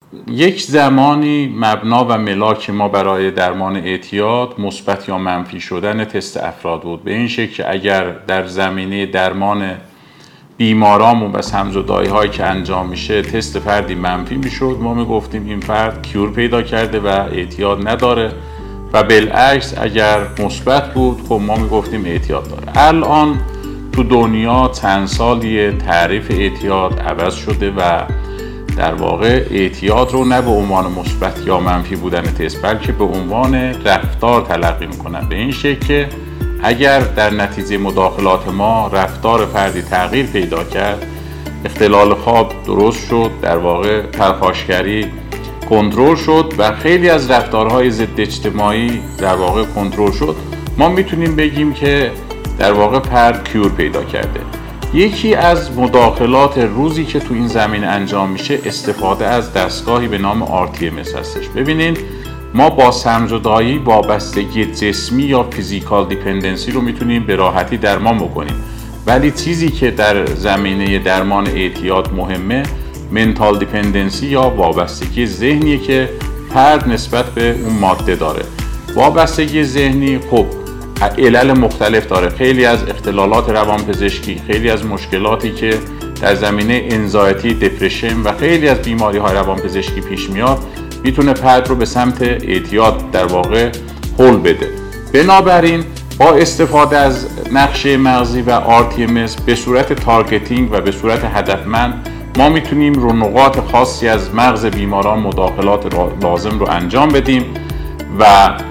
یک زمانی مبنا و ملاک ما برای درمان اعتیاد مثبت یا منفی شدن تست افراد بود، به این شکل که اگر در زمینه درمان بیمارامون و سم‌زدایی هایی که انجام میشه تست فردی منفی میشد، ما میگفتیم این فرد کیور پیدا کرده و اعتیاد نداره، و بالعکس اگر مثبت بود خب ما میگفتیم اعتیاد داره. الان تو دنیا چند سالیه تعریف اعتیاد عوض شده و در واقع اعتیاد رو نه به عنوان مثبت یا منفی بودن تست بلکه به عنوان رفتار تلقی میکنن، به این شکل که اگر در نتیجه مداخلات ما رفتار فردی تغییر پیدا کرد، اختلال خواب درست شد، در واقع پرخاشگری کنترل شد و خیلی از رفتارهای ضد اجتماعی در واقع کنترل شد، ما میتونیم بگیم که در واقع فرد کیور پیدا کرده. یکی از مداخلات روزی که تو این زمینه انجام میشه استفاده از دستگاهی به نام RTMS هستش. ببینین ما با سم‌زدایی وابستگی جسمی یا فیزیکال دیپندنسی رو میتونیم به راحتی درمان بکنیم، ولی چیزی که در زمینه درمان اعتیاد مهمه منتال دیپندنسی یا وابستگی ذهنیه که فرد نسبت به اون ماده داره. وابستگی ذهنی خب علل مختلف داره، خیلی از اختلالات روانپزشکی، خیلی از مشکلاتی که در زمینه انزایتی، دپرشن و خیلی از بیماری‌های روانپزشکی پیش میاد میتونه فرد رو به سمت اعتیاد در واقع هل بده. بنابراین با استفاده از نقشه مغزی و RTMS به صورت تارگتینگ و به صورت هدفمند ما میتونیم رو نقاط خاصی از مغز بیماران مداخلات لازم رو انجام بدیم و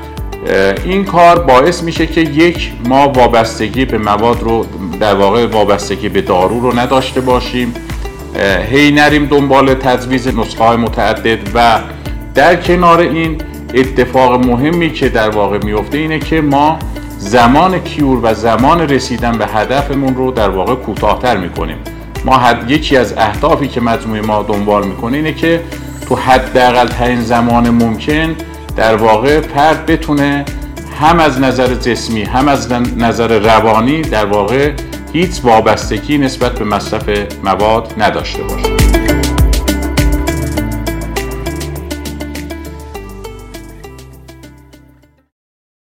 این کار باعث میشه که یک ما وابستگی به مواد رو در واقع وابستگی به دارو رو نداشته باشیم، هی نریم دنبال تجویز نسخه های متعدد و در کنار این اتفاق مهمی که در واقع میفته اینه که ما زمان کیور و زمان رسیدن به هدفمون رو در واقع کوتاه‌تر میکنیم. ما یکی از اهدافی که مجموعه ما دنبال میکنه اینه که تو حداقل ترین زمان ممکن در واقع فرد بتونه هم از نظر جسمی هم از نظر روانی در واقع هیچ وابستگی نسبت به مصرف مواد نداشته باشه.